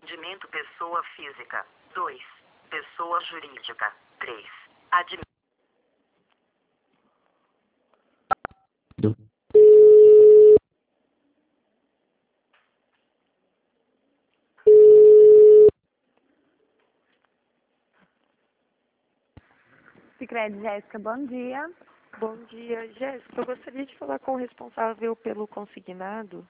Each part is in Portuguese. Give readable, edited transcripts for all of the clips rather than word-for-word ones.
Adimento pessoa física. 2. Pessoa jurídica. 3. Adimento. Sicredi, Jéssica, bom dia. Bom dia, Jéssica. Eu gostaria de falar com o responsável pelo consignado.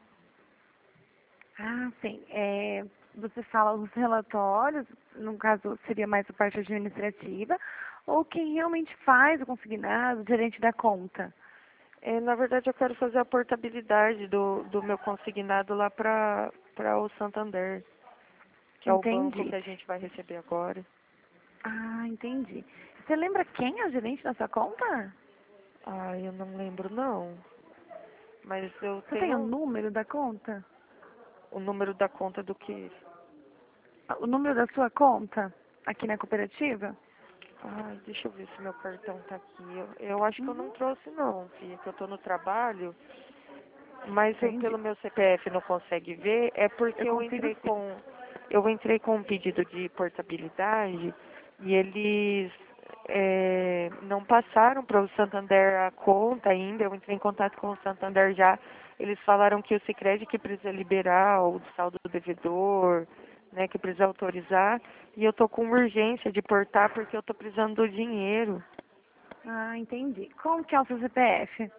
Ah, sim. Você fala os relatórios, no caso seria mais a parte administrativa, ou quem realmente faz o consignado, o gerente da conta? Na verdade, eu quero fazer a portabilidade do meu consignado lá para o Santander, que é o banco Entendi. que a gente vai receber agora. Ah, entendi. Você lembra quem é o gerente da sua conta? Eu não lembro não. Mas eu Você tem o tenho número da conta? o número da conta do que? O número da sua conta aqui na cooperativa? Deixa eu ver se meu cartão tá aqui. Eu acho que eu não Uhum. trouxe não, filha, que eu tô no trabalho. Mas Entendi. pelo meu CPF não consegue ver, é porque Eu consigo sim. eu entrei com um pedido de portabilidade e eles não passaram para o Santander a conta ainda. Eu entrei em contato com o Santander já. Eles falaram que o Sicredi que precisa liberar o saldo do devedor, né, que precisa autorizar. E eu tô com urgência de portar porque eu tô precisando do dinheiro. Ah, entendi. Como que é o seu CPF?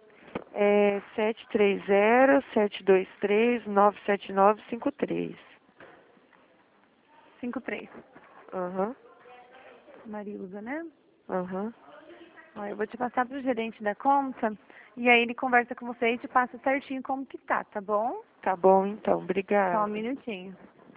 730-723-97953. 53. Aham, Marilza, né? aham. Ó, eu vou te passar pro gerente da conta e aí ele conversa com você e te passa certinho como que tá bom? Tá bom então, Só um obrigada. minutinho.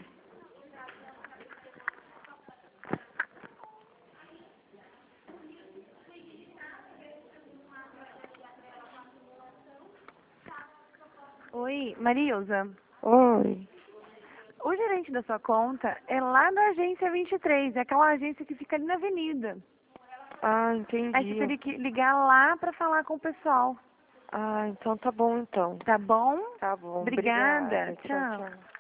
Oi, Marilza. Oi. O gerente da sua conta é lá da agência 23, é aquela agência que fica ali na avenida. Aí você Entendi. teria que ligar lá pra falar com o pessoal, Então tá bom então. tá bom? Tá bom, Obrigada, obrigada. Tchau, tchau. tchau.